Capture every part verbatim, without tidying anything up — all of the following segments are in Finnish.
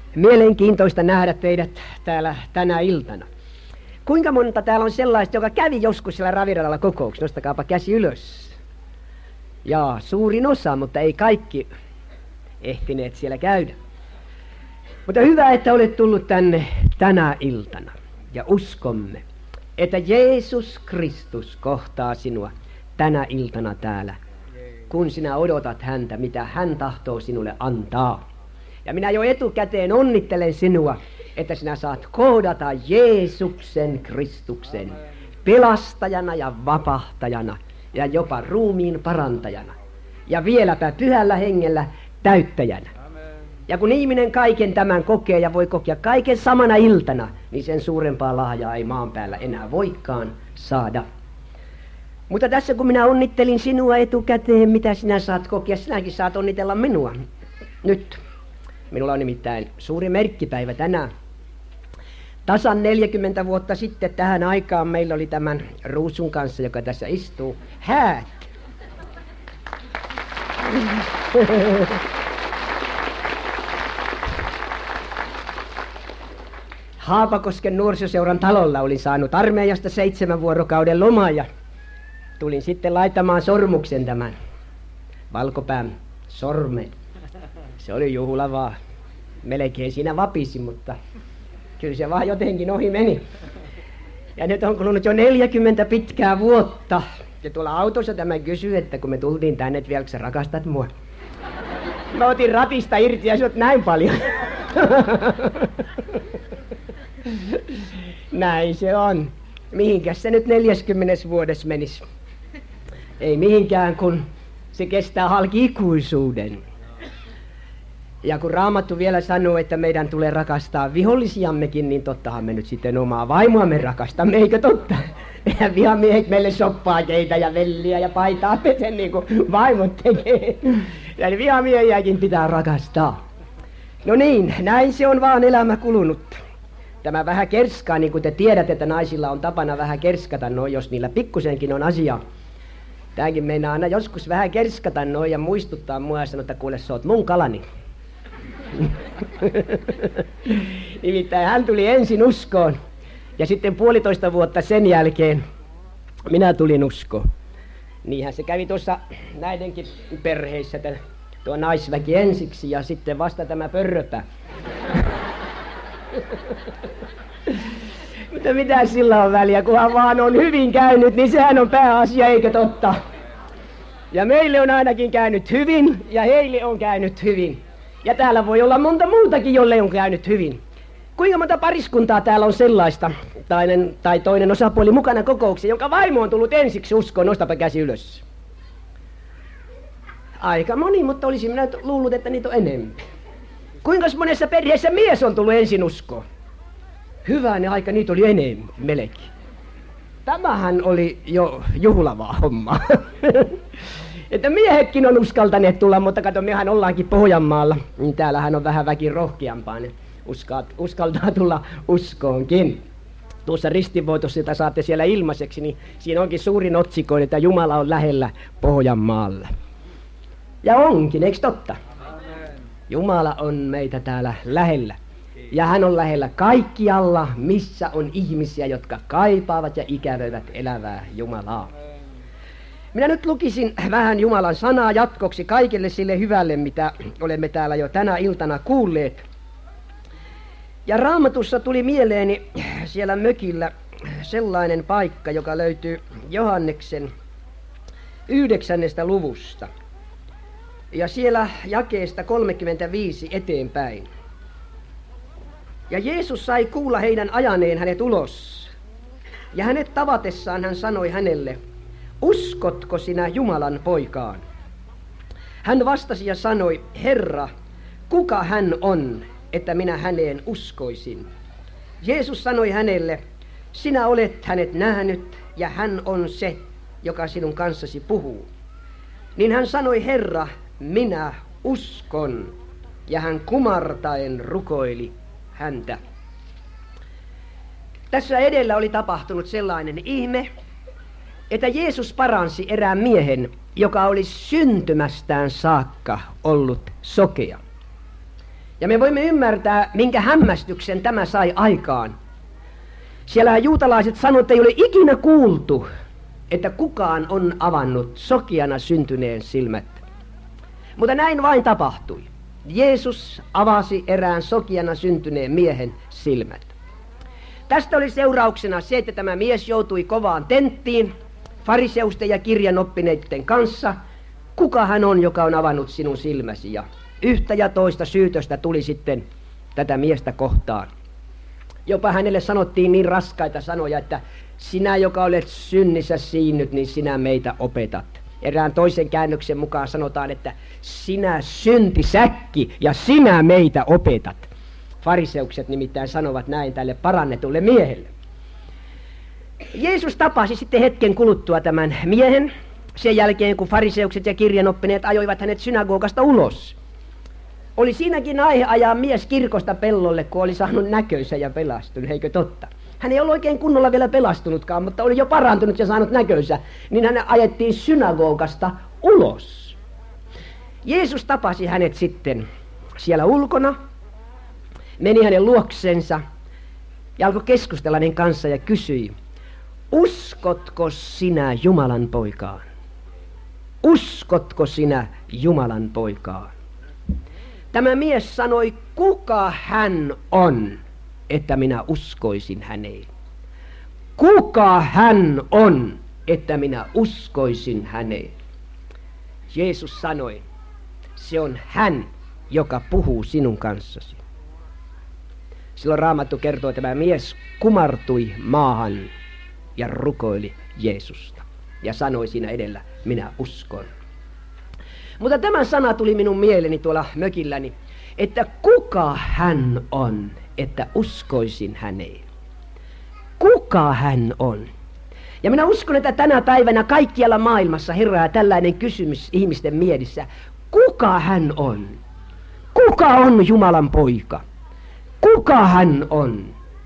Mielenkiintoista nähdä teidät täällä tänä iltana. Kuinka monta täällä on sellaista, joka kävi joskus siellä raviradalla kokouksessa? Nostakaapa käsi ylös. Jaa, suurin osa, mutta ei kaikki ehtineet siellä käydä. Mutta hyvä, että olet tullut tänne tänä iltana. Ja uskomme, että Jeesus Kristus kohtaa sinua tänä iltana täällä, kun sinä odotat häntä, mitä hän tahtoo sinulle antaa. Ja minä jo etukäteen onnittelen sinua, että sinä saat kohdata Jeesuksen Kristuksen pelastajana ja vapahtajana ja jopa ruumiin parantajana. Ja vieläpä pyhällä hengellä täyttäjänä. Ja kun ihminen kaiken tämän kokee ja voi kokea kaiken samana iltana, niin sen suurempaa lahjaa ei maan päällä enää voikaan saada. Mutta tässä kun minä onnittelin sinua etukäteen, mitä sinä saat kokea, sinäkin saat onnitella minua. Nyt minulla on nimittäin suuri merkkipäivä tänään. Tasan neljäkymmentä vuotta sitten tähän aikaan meillä oli tämän ruusun kanssa, joka tässä istuu, häät. Haapakosken nuorisoseuran talolla olin saanut armeijasta seitsemän vuorokauden lomaa ja tulin sitten laittamaan sormuksen tämän valkopään sormen. Se oli juhlavaa. Melkein siinä vapisi, mutta kyllä se vaan jotenkin ohi meni. Ja nyt on kulunut jo neljäkymmentä pitkää vuotta. Ja tuolla autossa tämä kysyi, että kun me tultiin tänne, että vieläkö sä rakastat mua? Mä otin ratista irti ja sä näin paljon. Näin se on. Mihinkäs se nyt neljäskymmenes vuodessa menisi? Ei mihinkään, kun se kestää halki ikuisuuden. Ja kun Raamattu vielä sanoo, että meidän tulee rakastaa vihollisiammekin, niin tottahan me nyt sitten omaa vaimoamme rakastamme, eikö totta? Ja vihamiehet meille soppaa keitä ja velliä ja paitaa pesen niin kuin vaimot tekee. Eli vihamiehiäkin pitää rakastaa. No niin, näin se on vaan elämä kulunut. Tämä vähän kerskaa, niin kuin te tiedätte, että naisilla on tapana vähän kerskata, no jos niillä pikkusenkin on asiaa. Tämäkin meinaa aina joskus vähän kerskata noin ja muistuttaa mua ja sanoa, että kuule, sä oot mun kalani. Nimittäin hän tuli ensin uskoon ja sitten puolitoista vuotta sen jälkeen minä tulin uskoon. Niinhän se kävi tuossa näidenkin perheissä, että tuo naisväki ensiksi ja sitten vasta tämä pörröpä. Mutta mitä sillä on väliä, kunhan vaan on hyvin käynyt, niin sehän on pääasia, eikö totta? Ja meille on ainakin käynyt hyvin ja heille on käynyt hyvin. Ja täällä voi olla monta muutakin, jolle on käynyt hyvin. Kuinka monta pariskuntaa täällä on sellaista, tainen, tai toinen osapuoli mukana kokouksessa, jonka vaimo on tullut ensiksi uskoon? Nostapa käsi ylös. Aika moni, mutta olisin minä luullut, että niitä on enemmän. Kuinka monessa perheessä mies on tullut ensin uskoon? Hyvänen aika, niitä oli enemmän, melkein. Tämähän oli jo juhlavaa hommaa. Että miehetkin on uskaltaneet tulla, mutta kato, mehän ollaankin Pohjanmaalla. Niin täällähän on vähän väki rohkeampaa, ne uskaa, uskaltaa tulla uskoonkin. Tuossa ristinvoitossa, jota saatte siellä ilmaiseksi, niin siinä onkin suurin otsikko, että Jumala on lähellä Pohjanmaalla. Ja onkin, eikö totta? Amen. Jumala on meitä täällä lähellä. Ja hän on lähellä kaikkialla, missä on ihmisiä, jotka kaipaavat ja ikävöivät elävää Jumalaa. Minä nyt lukisin vähän Jumalan sanaa jatkoksi kaikille sille hyvälle, mitä olemme täällä jo tänä iltana kuulleet. Ja Raamatussa tuli mieleeni siellä mökillä sellainen paikka, joka löytyy Johanneksen yhdeksännestä luvusta. Ja siellä jakeesta kolmekymmentäviisi eteenpäin. Ja Jeesus sai kuulla heidän ajaneen hänet ulos. Ja hänet tavatessaan hän sanoi hänelle, uskotko sinä Jumalan poikaan? Hän vastasi ja sanoi, Herra, kuka hän on, että minä häneen uskoisin? Jeesus sanoi hänelle, sinä olet hänet nähnyt ja hän on se, joka sinun kanssasi puhuu. Niin hän sanoi, Herra, minä uskon. Ja hän kumartaen rukoili häntä. Tässä edellä oli tapahtunut sellainen ihme, että Jeesus paransi erään miehen, joka oli syntymästään saakka ollut sokea. Ja me voimme ymmärtää, minkä hämmästyksen tämä sai aikaan. Siellä juutalaiset sanoivat, että ei ole ikinä kuultu, että kukaan on avannut sokeana syntyneen silmät. Mutta näin vain tapahtui. Jeesus avasi erään sokeana syntyneen miehen silmät. Tästä oli seurauksena se, että tämä mies joutui kovaan tenttiin fariseusten ja kirjanoppineiden kanssa. Kuka hän on, joka on avannut sinun silmäsi? Ja yhtä ja toista syytöstä tuli sitten tätä miestä kohtaan. Jopa hänelle sanottiin niin raskaita sanoja, että sinä, joka olet synnissä siinnyt, niin sinä meitä opetat. Erään toisen käännöksen mukaan sanotaan, että sinä syntisäkki ja sinä meitä opetat. Fariseukset nimittäin sanovat näin tälle parannetulle miehelle. Jeesus tapasi sitten hetken kuluttua tämän miehen, sen jälkeen kun fariseukset ja kirjanoppineet ajoivat hänet synagogasta ulos. Oli siinäkin aihe ajaa mies kirkosta pellolle, kun oli saanut näkönsä ja pelastunut, eikö totta? Hän ei ollut oikein kunnolla vielä pelastunutkaan, mutta oli jo parantunut ja saanut näkönsä, niin hän ajettiin synagogasta ulos. Jeesus tapasi hänet sitten siellä ulkona, meni hänen luoksensa ja alkoi keskustella hänen kanssa ja kysyi, uskotko sinä Jumalan poikaan? Uskotko sinä Jumalan poikaan? Tämä mies sanoi, kuka hän on, että minä uskoisin häneen. Kuka hän on, että minä uskoisin häneen? Jeesus sanoi, se on hän, joka puhuu sinun kanssasi. Silloin Raamattu kertoo, että tämä mies kumartui maahan ja rukoili Jeesusta. Ja sanoi siinä edellä, minä uskon. Mutta tämä sana tuli minun mieleeni tuolla mökilläni, että kuka hän on, että uskoisin häneen. Kuka hän on? Ja minä uskon, että tänä päivänä kaikkialla maailmassa herää tällainen kysymys ihmisten mielissä. Kuka hän on? Kuka on Jumalan poika? Kuka hän on?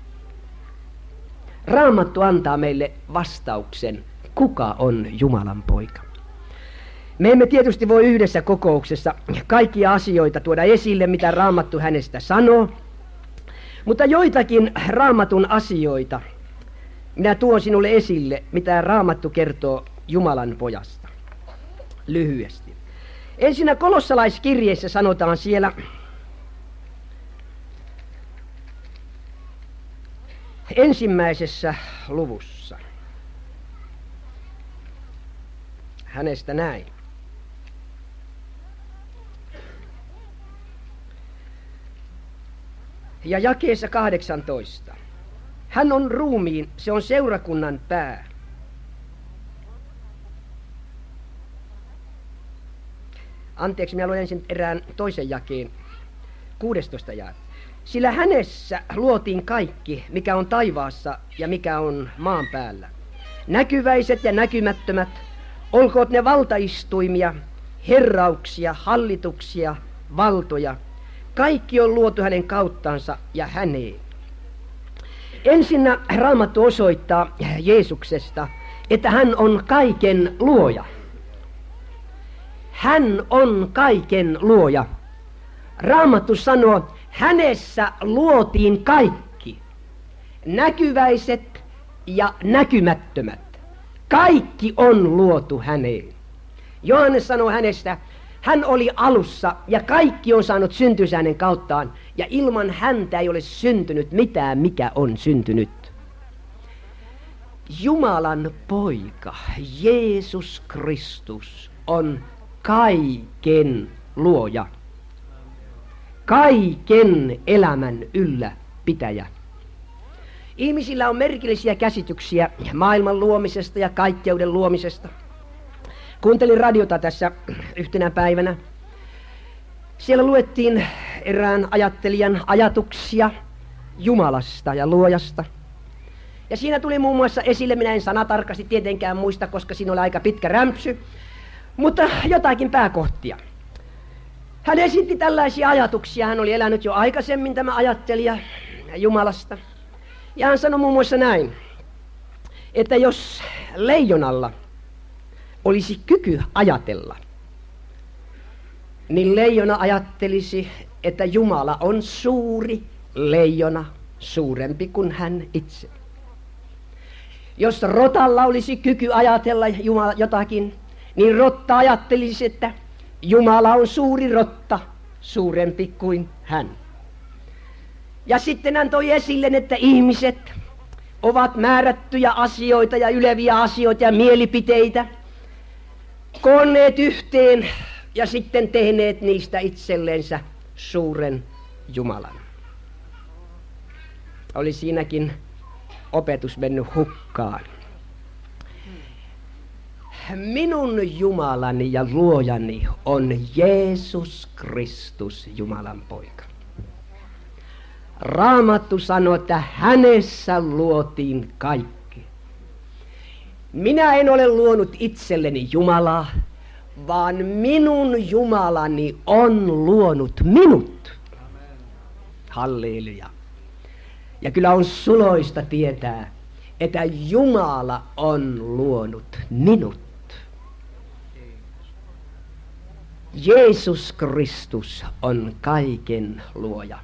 Raamattu antaa meille vastauksen, kuka on Jumalan poika. Me emme tietysti voi yhdessä kokouksessa kaikkia asioita tuoda esille, mitä Raamattu hänestä sanoo, mutta joitakin Raamatun asioita minä tuon sinulle esille, mitä Raamattu kertoo Jumalan pojasta. Lyhyesti. Ensinnä kolossalaiskirjeessä sanotaan siellä, ensimmäisessä luvussa hänestä näin. Ja jakeessa kahdeksantoista. Hän on ruumiin, se on seurakunnan pää. Anteeksi, minä luen ensin erään toisen jakeen, kuudestoista jae. Sillä hänessä luotiin kaikki, mikä on taivaassa ja mikä on maan päällä. Näkyväiset ja näkymättömät, olkoot ne valtaistuimia, herrauksia, hallituksia, valtoja. Kaikki on luotu hänen kauttansa ja häneen. Ensinnä Raamattu osoittaa Jeesuksesta, että hän on kaiken luoja. Hän on kaiken luoja. Raamattu sanoo, hänessä luotiin kaikki, näkyväiset ja näkymättömät. Kaikki on luotu häneen. Johannes sanoo hänestä, hän oli alussa ja kaikki on saanut syntyä hänen kauttaan ja ilman häntä ei ole syntynyt mitään, mikä on syntynyt. Jumalan poika, Jeesus Kristus, on kaiken luoja. Kaiken elämän ylläpitäjä. Ihmisillä on merkillisiä käsityksiä maailman luomisesta ja kaikkeuden luomisesta. Kuuntelin radiota tässä yhtenä päivänä. Siellä luettiin erään ajattelijan ajatuksia Jumalasta ja luojasta. Ja siinä tuli muun muassa esille, minä en sanatarkasti tietenkään muista, koska siinä oli aika pitkä rämpsy, mutta jotakin pääkohtia. Hän esitti tällaisia ajatuksia, hän oli elänyt jo aikaisemmin tämä ajattelija Jumalasta. Ja hän sanoi muun muassa näin, että jos leijonalla olisi kyky ajatella, niin leijona ajattelisi, että Jumala on suuri leijona, suurempi kuin hän itse. Jos rotalla olisi kyky ajatella Jumala jotakin, niin rotta ajattelisi, että Jumala on suuri rotta, suurempi kuin hän. Ja sitten hän toi esille, että ihmiset ovat määrättyjä asioita ja yleviä asioita ja mielipiteitä, koonneet yhteen ja sitten tehneet niistä itsellensä suuren Jumalan. Oli siinäkin opetus mennyt hukkaan. Minun Jumalani ja luojani on Jeesus Kristus, Jumalan poika. Raamattu sanoo, että hänessä luotiin kaikki. Minä en ole luonut itselleni Jumalaa, vaan minun Jumalani on luonut minut. Halleluja. Ja kyllä on suloista tietää, että Jumala on luonut minut. Jeesus Kristus on kaiken luoja,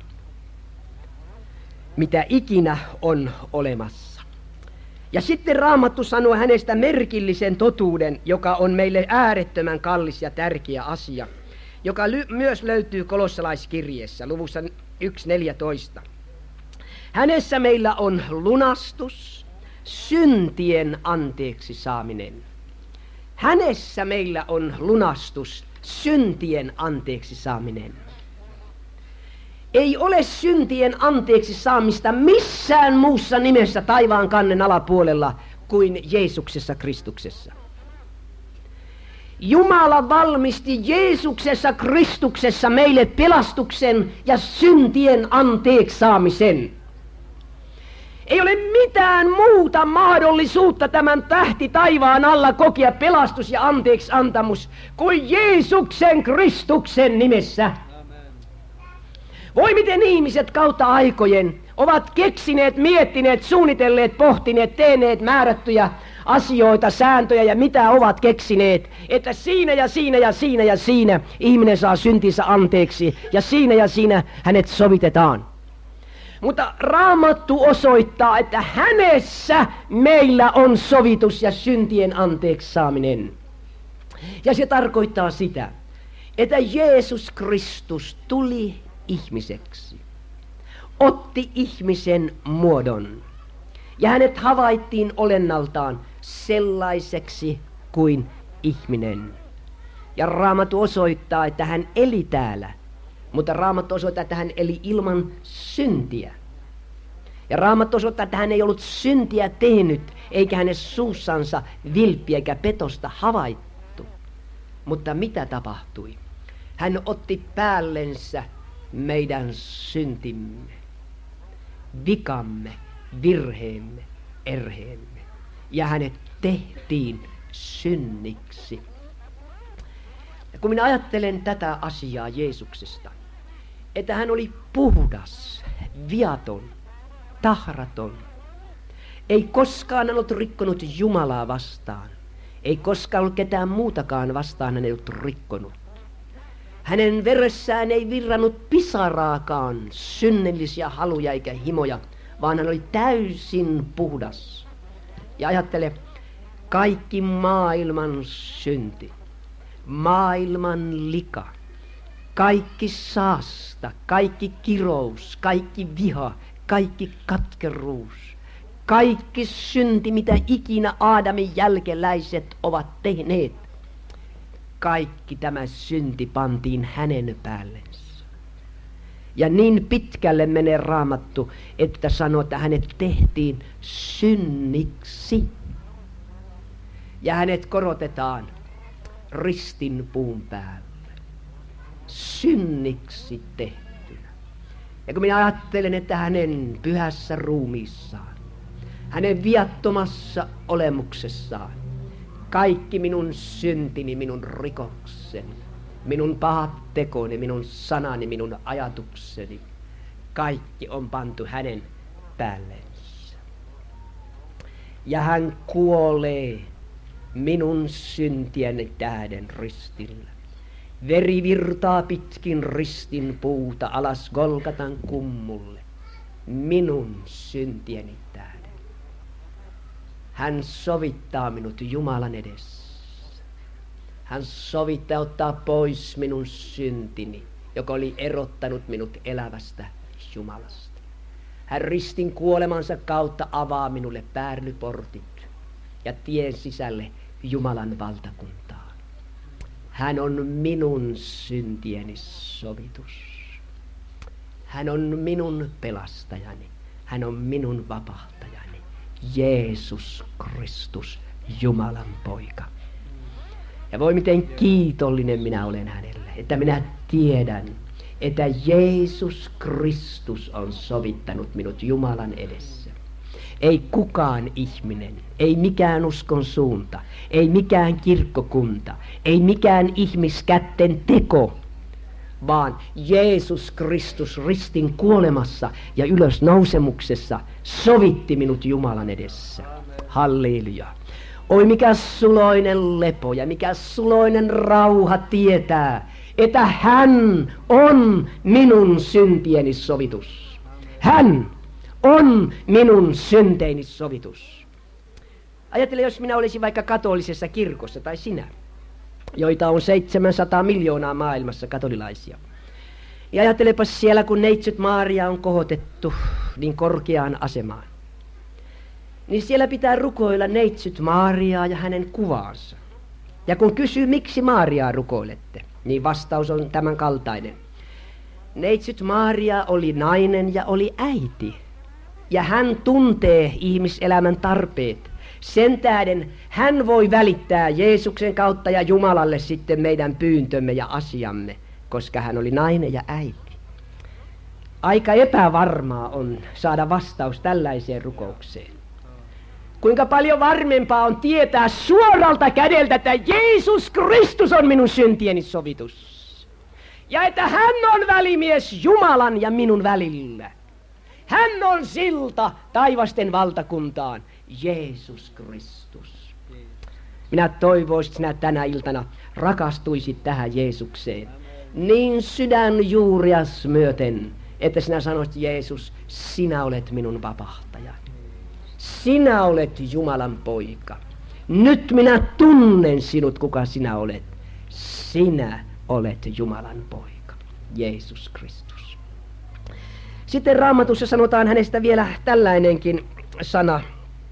mitä ikinä on olemassa. Ja sitten Raamattu sanoo hänestä merkillisen totuuden, joka on meille äärettömän kallis ja tärkeä asia, joka ly- myös löytyy kolossalaiskirjeessä luvussa yksi neljätoista. Hänessä meillä on lunastus, syntien anteeksi saaminen. Hänessä meillä on lunastus, syntien anteeksi saaminen. Ei ole syntien anteeksi saamista missään muussa nimessä taivaan kannen alapuolella kuin Jeesuksessa Kristuksessa. Jumala valmisti Jeesuksessa Kristuksessa meille pelastuksen ja syntien anteeksi saamisen. Ei ole mitään muuta mahdollisuutta tämän tähti taivaan alla kokea pelastus ja anteeksi antamus kuin Jeesuksen Kristuksen nimessä. Voi miten ihmiset kautta aikojen ovat keksineet, miettineet, suunnitelleet, pohtineet, tehneet määrättyjä asioita, sääntöjä ja mitä ovat keksineet, että siinä ja siinä ja siinä ja siinä ihminen saa syntinsä anteeksi ja siinä ja siinä hänet sovitetaan. Mutta Raamattu osoittaa, että hänessä meillä on sovitus ja syntien anteeksi saaminen. Ja se tarkoittaa sitä, että Jeesus Kristus tuli ihmiseksi, otti ihmisen muodon ja hänet havaittiin olennaltaan sellaiseksi kuin ihminen. Ja Raamattu osoittaa, että hän eli täällä, mutta Raamattu osoittaa, että hän eli ilman syntiä. Ja Raamattu osoittaa, että hän ei ollut syntiä tehnyt, eikä hänen suussansa vilppiä eikä petosta havaittu. Mutta mitä tapahtui? Hän otti päällensä meidän syntimme, vikamme, virheemme, erheemme. Ja hänet tehtiin synniksi. Ja kun minä ajattelen tätä asiaa Jeesuksesta, että hän oli puhdas, viaton, tahraton, ei koskaan ollut rikkonut Jumalaa vastaan, ei koskaan ollut ketään muutakaan vastaan hän ei ollut rikkonut. Hänen veressään ei virrannut pisaraakaan synnellisiä haluja eikä himoja, vaan hän oli täysin puhdas. Ja ajattele, kaikki maailman synti, maailman lika, kaikki saasta, kaikki kirous, kaikki viha, kaikki katkeruus, kaikki synti, mitä ikinä Aadamin jälkeläiset ovat tehneet, kaikki tämä synti pantiin hänen päällensä. Ja niin pitkälle menee Raamattu, että sanoo, että hänet tehtiin synniksi. Ja hänet korotetaan ristin puun päälle. Synniksi tehtynä. Ja kun minä ajattelen, että hänen pyhässä ruumiissaan, hänen viattomassa olemuksessaan, kaikki minun syntini, minun rikokseni, minun pahat tekoni, minun sanani, minun ajatukseni, kaikki on pantu hänen päällensä. Ja hän kuolee minun syntieni tähden ristillä. Veri virtaa pitkin ristin puuta alas Golgatan kummulle, minun syntieni tähden. Hän sovittaa minut Jumalan edessä. Hän sovittaa ottaa pois minun syntini, joka oli erottanut minut elävästä Jumalasta. Hän ristin kuolemansa kautta avaa minulle päärlyportit ja tien sisälle Jumalan valtakuntaan. Hän on minun syntieni sovitus. Hän on minun pelastajani. Hän on minun vapahtajani. Jeesus Kristus, Jumalan poika. Ja voi miten kiitollinen minä olen hänelle, että minä tiedän, että Jeesus Kristus on sovittanut minut Jumalan edessä. Ei kukaan ihminen, ei mikään uskon suunta, ei mikään kirkkokunta, ei mikään ihmiskätten teko, vaan Jeesus Kristus ristin kuolemassa ja ylösnousemuksessa sovitti minut Jumalan edessä. Halleluja. Oi mikä suloinen lepo ja mikä suloinen rauha tietää, että hän on minun syntieni sovitus. Hän on minun synteini sovitus. Ajattele, jos minä olisin vaikka katolisessa kirkossa tai sinä, joita on seitsemänsataa miljoonaa maailmassa katolilaisia. Ja ajattelepa siellä, kun neitsyt Maria on kohotettu niin korkeaan asemaan. Niin siellä pitää rukoilla neitsyt Mariaa ja hänen kuvaansa. Ja kun kysyy, miksi Mariaa rukoilette, niin vastaus on tämän kaltainen. Neitsyt Maria oli nainen ja oli äiti. Ja hän tuntee ihmiselämän tarpeet. Sen tähden hän voi välittää Jeesuksen kautta ja Jumalalle sitten meidän pyyntömme ja asiamme, koska hän oli nainen ja äiti. Aika epävarmaa on saada vastaus tällaiseen rukoukseen. Kuinka paljon varmempaa on tietää suoralta kädeltä, että Jeesus Kristus on minun syntieni sovitus. Ja että hän on välimies Jumalan ja minun välillä. Hän on silta taivasten valtakuntaan, Jeesus Kristus. Minä toivoisin, että sinä tänä iltana rakastuisit tähän Jeesukseen. Niin sydän juurias myöten, että sinä sanoisit, Jeesus, sinä olet minun vapahtajani. Sinä olet Jumalan poika. Nyt minä tunnen sinut, kuka sinä olet. Sinä olet Jumalan poika, Jeesus Kristus. Sitten Raamatussa sanotaan hänestä vielä tällainenkin sana.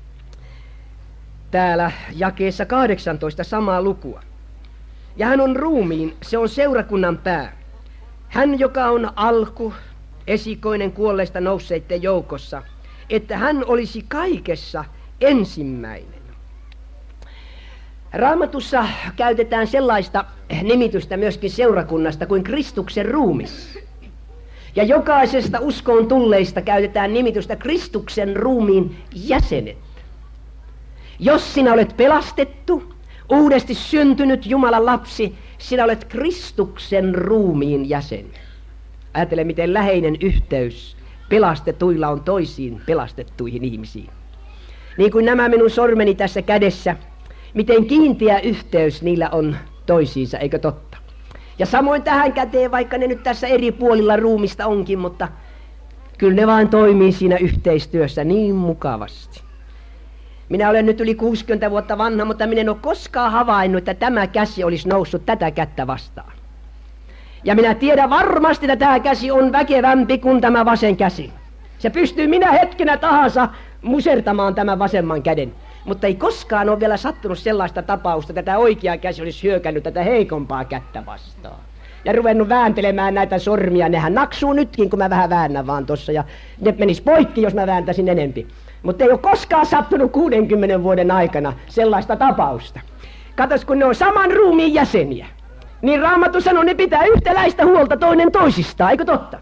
Täällä jakeessa kahdeksantoista samaa lukua. Ja hän on ruumiin, se on seurakunnan pää. Hän, joka on alku, esikoinen kuolleista nousseiden joukossa, että hän olisi kaikessa ensimmäinen. Raamatussa käytetään sellaista nimitystä myöskin seurakunnasta kuin Kristuksen ruumis. Ja jokaisesta uskoon tulleista käytetään nimitystä Kristuksen ruumiin jäsenet. Jos sinä olet pelastettu, uudesti syntynyt Jumalan lapsi, sinä olet Kristuksen ruumiin jäsen. Ajattele, miten läheinen yhteys pelastetuilla on toisiin pelastettuihin ihmisiin. Niin kuin nämä minun sormeni tässä kädessä, miten kiinteä yhteys niillä on toisiinsa, eikö totta? Ja samoin tähän käteen, vaikka ne nyt tässä eri puolilla ruumista onkin, mutta kyllä ne vain toimii siinä yhteistyössä niin mukavasti. Minä olen nyt yli kuusikymmentä vuotta vanha, mutta minä en ole koskaan havainnut, että tämä käsi olisi noussut tätä kättä vastaan. Ja minä tiedän varmasti, että tämä käsi on väkevämpi kuin tämä vasen käsi. Se pystyy minä hetkenä tahansa musertamaan tämän vasemman käden. Mutta ei koskaan ole vielä sattunut sellaista tapausta, että tämä oikea käsi olisi hyökännyt tätä heikompaa kättä vastaan. Ja ruvennut vääntelemään näitä sormia. Nehän naksuu nytkin, kun mä vähän väännän vaan tossa. Ja ne menis poikki, jos mä vääntäisin enempi. Mutta ei ole koskaan sattunut kuudenkymmenen vuoden aikana sellaista tapausta. Katos, kun ne on saman ruumiin jäseniä. Niin Raamattu sanoo, ne pitää yhtäläistä huolta toinen toisistaan, eikö totta?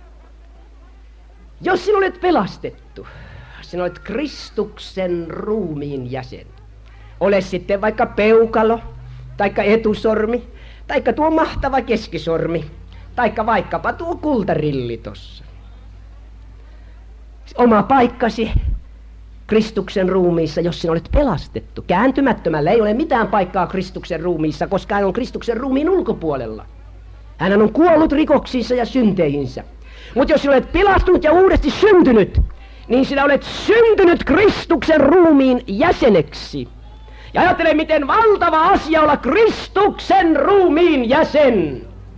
Jos sinä olet pelastettu, sinä olet Kristuksen ruumiin jäsen. Ole sitten vaikka peukalo, taikka etusormi, taikka tuo mahtava keskisormi, taikka vaikkapa tuo kultarilli tossa. Oma paikkasi Kristuksen ruumiissa, jos sinä olet pelastettu. Kääntymättömällä ei ole mitään paikkaa Kristuksen ruumiissa, koska hän on Kristuksen ruumiin ulkopuolella. Hän on kuollut rikoksiinsa ja synteihinsä. Mutta jos sinä olet pelastunut ja uudesti syntynyt, niin sinä olet syntynyt Kristuksen ruumiin jäseneksi. Ja ajattele, miten valtava asia olla Kristuksen ruumiin jäsen.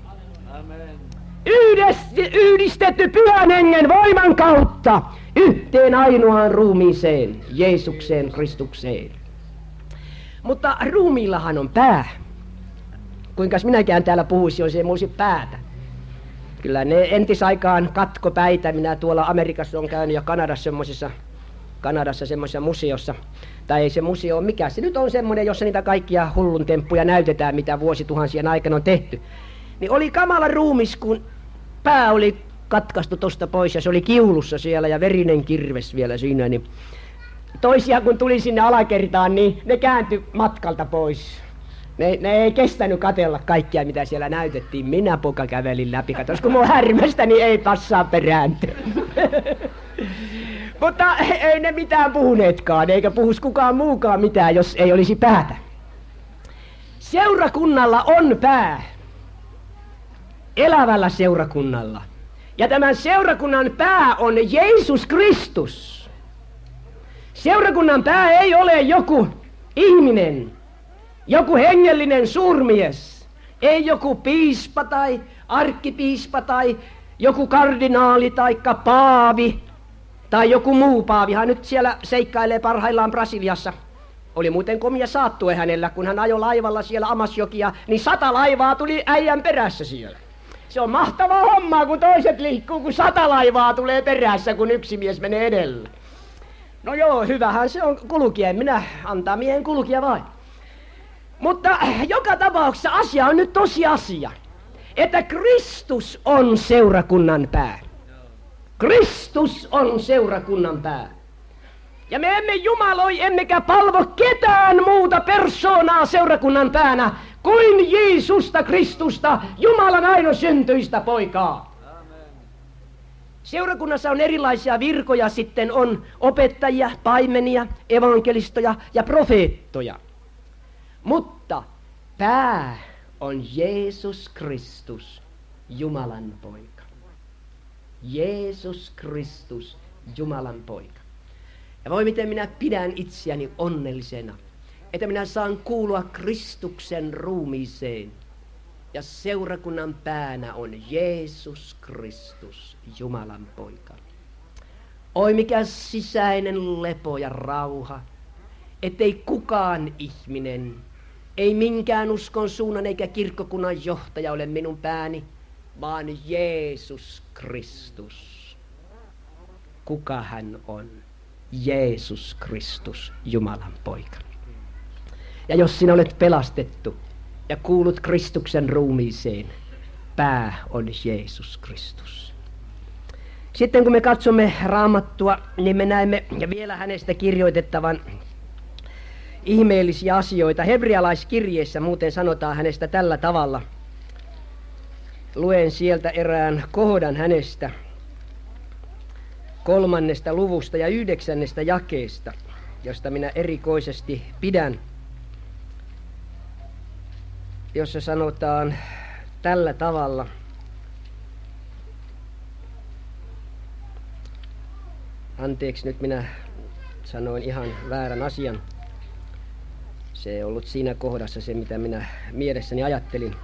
Yhdistetty Pyhän Hengen voiman kautta yhteen ainoaan ruumiiseen, Jeesukseen, Kristukseen. Mutta ruumiillahan on pää. Kuinkas minäkään täällä puhuisin, jos ei muisi päätä. Kyllä ne entisaikaan katkopäitä, minä tuolla Amerikassa on käynyt ja Kanadassa semmoisessa Kanadassa semmoisessa museossa. Tai ei se museo ole mikä, se nyt on semmoinen, jossa niitä kaikkia hullun temppuja näytetään, mitä vuosituhansien aikana on tehty. Niin oli kamala ruumis, kun pää oli katkaistu tosta pois ja se oli kiulussa siellä ja verinen kirves vielä siinä. Niin toisia kun tuli sinne alakertaan, niin ne kääntyi matkalta pois. Ne, ne ei kestänyt katella kaikkia, mitä siellä näytettiin. Minä poika kävelin läpi. Katos, kun mun härmästä, niin ei passaa perääntyä. Mutta ei ne mitään puhuneetkaan, eikä puhus kukaan muukaan mitään, jos ei olisi päätä. Seurakunnalla on pää. Elävällä seurakunnalla. Ja tämän seurakunnan pää on Jeesus Kristus. Seurakunnan pää ei ole joku ihminen, joku hengellinen suurmies, ei joku piispa tai arkkipiispa tai joku kardinaali tai paavi tai joku muu paavihan nyt siellä seikkailee parhaillaan Brasiliassa. Oli muuten komia saattue hänellä, kun hän ajoi laivalla siellä Amasjokia, niin sata laivaa tuli äijän perässä siellä. Se on mahtavaa hommaa, kun toiset liikkuu, kun sata laivaa tulee perässä, kun yksi mies menee edellä. No joo, hyvähän se on kulkea, minä antaa miehen kulkia vain. Mutta joka tapauksessa asia on nyt tosiasia, että Kristus on seurakunnan pää. Kristus on seurakunnan pää. Ja me emme jumaloi emmekä palvo ketään muuta persoonaa seurakunnan päänä kuin Jeesusta Kristusta, Jumalan ainoasyntyistä poikaa. Amen. Seurakunnassa on erilaisia virkoja, sitten on opettajia, paimenia, evankelistoja ja profeettoja. Mutta pää on Jeesus Kristus, Jumalan poika. Jeesus Kristus, Jumalan poika. Ja voi miten minä pidän itseäni onnellisena, että minä saan kuulua Kristuksen ruumiiseen. Ja seurakunnan päänä on Jeesus Kristus, Jumalan poika. Oi mikä sisäinen lepo ja rauha, ettei kukaan ihminen, ei minkään uskon suunnan eikä kirkkokunnan johtaja ole minun pääni, vaan Jeesus Kristus. Kuka hän on? Jeesus Kristus, Jumalan poika. Ja jos sinä olet pelastettu ja kuulut Kristuksen ruumiiseen, pää on Jeesus Kristus. Sitten kun me katsomme Raamattua, niin me näemme vielä hänestä kirjoitettavan ihmeellisiä asioita. Hebrealaiskirjeessä muuten sanotaan hänestä tällä tavalla. Luen sieltä erään kohdan hänestä kolmannesta luvusta ja yhdeksännestä jakeesta, josta minä erikoisesti pidän, jossa sanotaan tällä tavalla. Anteeksi, nyt minä sanoin ihan väärän asian. Se ei ollut siinä kohdassa se, mitä minä mielessäni ajattelin.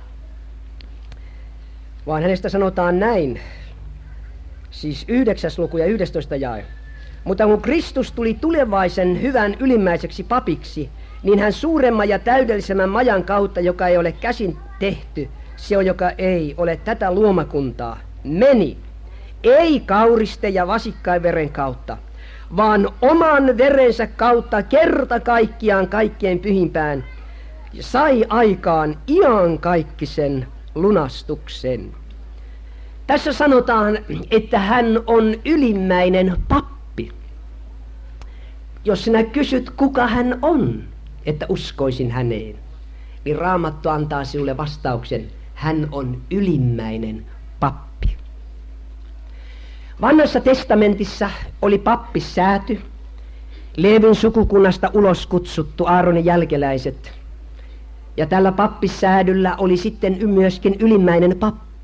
Vaan hänestä sanotaan näin, siis yhdeksäs luku ja yhdestoista jae. Mutta kun Kristus tuli tulevaisen hyvän ylimmäiseksi papiksi, niin hän suuremman ja täydellisemmän majan kautta, joka ei ole käsin tehty, se on, joka ei ole tätä luomakuntaa, meni, ei kauriste ja vasikkaiveren kautta, vaan oman verensä kautta kerta kaikkiaan kaikkien pyhimpään, sai aikaan iankaikkisen lunastuksen. Tässä sanotaan, että hän on ylimmäinen pappi. Jos sinä kysyt, kuka hän on, että uskoisin häneen, niin Raamattu antaa sinulle vastauksen, hän on ylimmäinen pappi. Vanhassa testamentissa oli pappissääty, Leevin sukukunnasta ulos kutsuttu Aaronin jälkeläiset. Ja tällä pappissäädyllä oli sitten myöskin ylimmäinen pappi.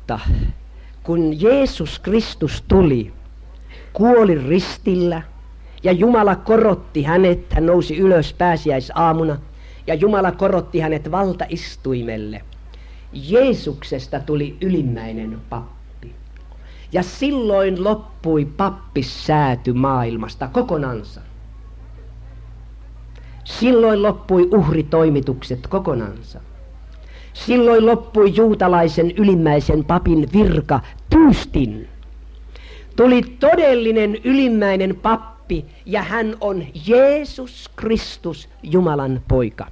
Mutta kun Jeesus Kristus tuli, kuoli ristillä ja Jumala korotti hänet, hän nousi ylös pääsiäisaamuna ja Jumala korotti hänet valtaistuimelle. Jeesuksesta tuli ylimmäinen pappi. Ja silloin loppui pappissääty maailmasta kokonansa. Silloin loppui uhritoimitukset kokonansa. Silloin loppui juutalaisen ylimmäisen papin virka tyystin. Tuli todellinen ylimmäinen pappi ja hän on Jeesus Kristus, Jumalan poika.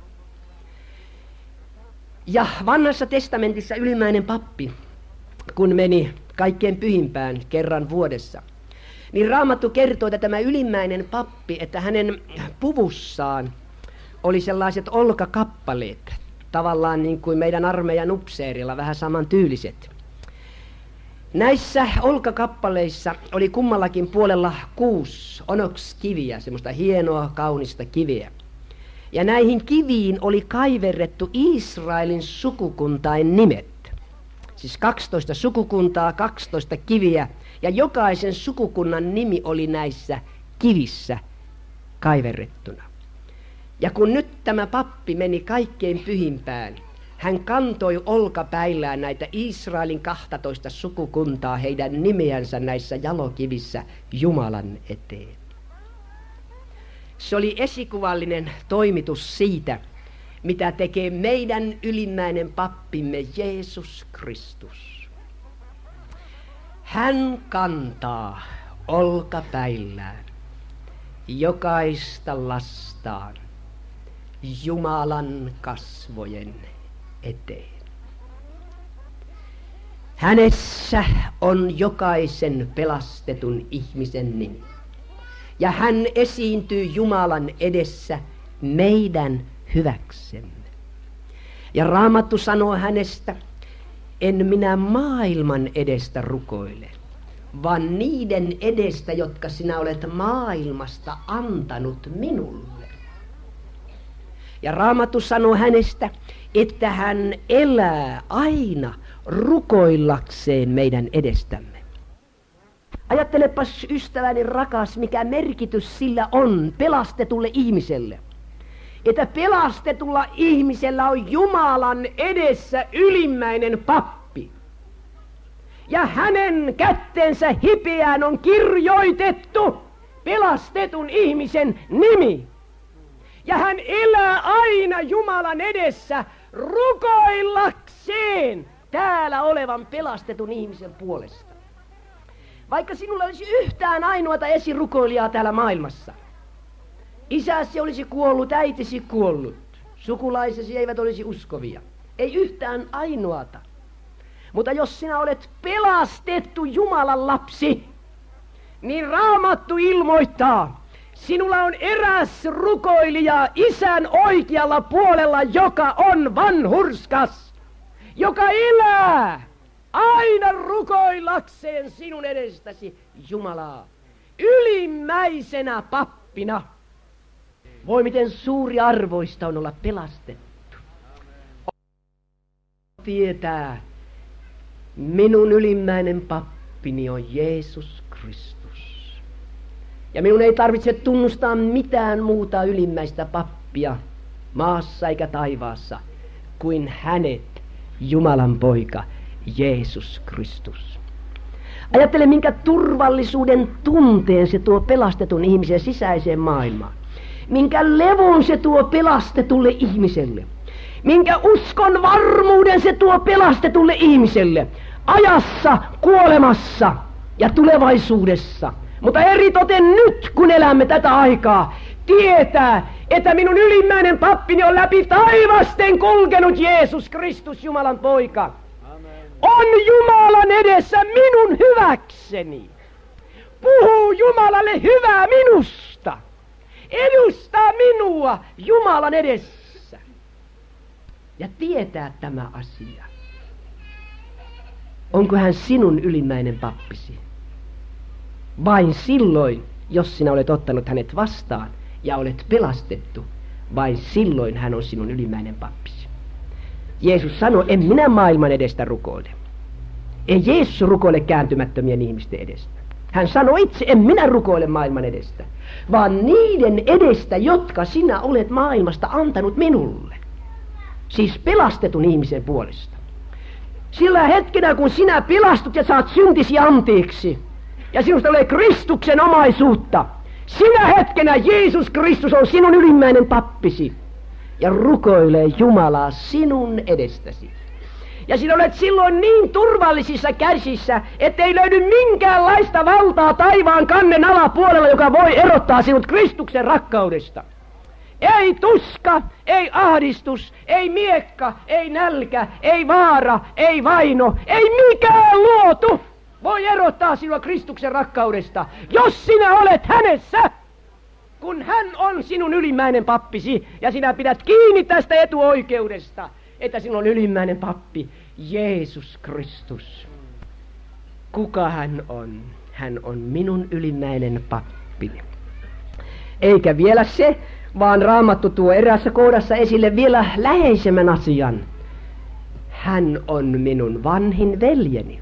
Ja vanhassa testamentissa ylimmäinen pappi, kun meni kaikkein pyhimpään kerran vuodessa, niin Raamattu kertoo, että tämä ylimmäinen pappi, että hänen puvussaan oli sellaiset olkakappaleet, tavallaan niin kuin meidän armeijan upseerilla, vähän saman tyyliset. Näissä olkakappaleissa oli kummallakin puolella kuusi onokskiviä, semmoista hienoa, kaunista kiviä. Ja näihin kiviin oli kaiverrettu Israelin sukukuntain nimet. Siis kaksitoista sukukuntaa, kaksitoista kiviä, ja jokaisen sukukunnan nimi oli näissä kivissä kaiverrettuna. Ja kun nyt tämä pappi meni kaikkein pyhimpään, hän kantoi olkapäillään näitä Israelin kahtatoista sukukuntaa, heidän nimiänsä näissä jalokivissä Jumalan eteen. Se oli esikuvallinen toimitus siitä, mitä tekee meidän ylimmäinen pappimme Jeesus Kristus. Hän kantaa olkapäillään jokaista lastaan Jumalan kasvojen eteen. Hänessä on jokaisen pelastetun ihmisen nimi. Ja hän esiintyy Jumalan edessä meidän hyväksemme. Ja Raamattu sanoo hänestä, en minä maailman edestä rukoile, vaan niiden edestä, jotka sinä olet maailmasta antanut minulle. Ja Raamattu sanoo hänestä, että hän elää aina rukoillakseen meidän edestämme. Ajattelepas, ystäväni rakas, mikä merkitys sillä on pelastetulle ihmiselle. Että pelastetulla ihmisellä on Jumalan edessä ylimmäinen pappi. Ja hänen kättensä hipeään on kirjoitettu pelastetun ihmisen nimi. Ja hän elää aina Jumalan edessä rukoillakseen täällä olevan pelastetun ihmisen puolesta. Vaikka sinulla olisi yhtään ainoata esirukoilijaa täällä maailmassa, isäsi olisi kuollut, äitisi kuollut, sukulaisesi eivät olisi uskovia, ei yhtään ainoata. Mutta jos sinä olet pelastettu Jumalan lapsi, niin Raamattu ilmoittaa, sinulla on eräs rukoilija isän oikealla puolella, joka on vanhurskas, joka elää aina rukoillakseen sinun edestäsi Jumalaa ylimmäisenä pappina. Voi miten suuri arvoista on olla pelastettu. Tietää, minun ylimmäinen pappini on Jeesus Kristus. Ja minun ei tarvitse tunnustaa mitään muuta ylimmäistä pappia maassa eikä taivaassa kuin hänet, Jumalan poika, Jeesus Kristus. Ajattele, minkä turvallisuuden tunteen se tuo pelastetun ihmisen sisäiseen maailmaan. Minkä levon se tuo pelastetulle ihmiselle. Minkä uskon varmuuden se tuo pelastetulle ihmiselle. Ajassa, kuolemassa ja tulevaisuudessa. Mutta eritoten nyt, kun elämme tätä aikaa, tietää, että minun ylimmäinen pappini on läpi taivasten kulkenut Jeesus Kristus, Jumalan poika. Amen. On Jumalan edessä minun hyväkseni. Puhuu Jumalalle hyvää minusta. Edustaa minua Jumalan edessä. Ja tietää tämä asia. Onko hän sinun ylimmäinen pappisi? Vain silloin, jos sinä olet ottanut hänet vastaan ja olet pelastettu, vain silloin hän on sinun ylimmäinen pappisi. Jeesus sanoi, en minä maailman edestä rukoile, Ei Jeesus rukoile kääntymättömien ihmisten edestä. Hän sanoi itse, en minä rukoile maailman edestä, vaan niiden edestä, jotka sinä olet maailmasta antanut minulle. Siis pelastetun ihmisen puolesta. Sillä hetkenä, kun sinä pelastut ja saat syntisi anteeksi, ja sinusta tulee Kristuksen omaisuutta, sinä hetkenä Jeesus Kristus on sinun ylimmäinen pappisi ja rukoilee Jumalaa sinun edestäsi. Ja sinä olet silloin niin turvallisissa käsissä, ettei löydy minkäänlaista valtaa taivaan kannen alapuolella, joka voi erottaa sinut Kristuksen rakkaudesta. Ei tuska, ei ahdistus, ei miekka, ei nälkä, ei vaara, ei vaino, ei mikään luotu voi erottaa sinua Kristuksen rakkaudesta, jos sinä olet hänessä, kun hän on sinun ylimmäinen pappisi ja sinä pidät kiinni tästä etuoikeudesta, että sinulla on ylimmäinen pappi, Jeesus Kristus. Kuka hän on? Hän on minun ylimmäinen pappi. Eikä vielä se, vaan Raamattu tuo eräässä kohdassa esille vielä läheisemmän asian. Hän on minun vanhin veljeni.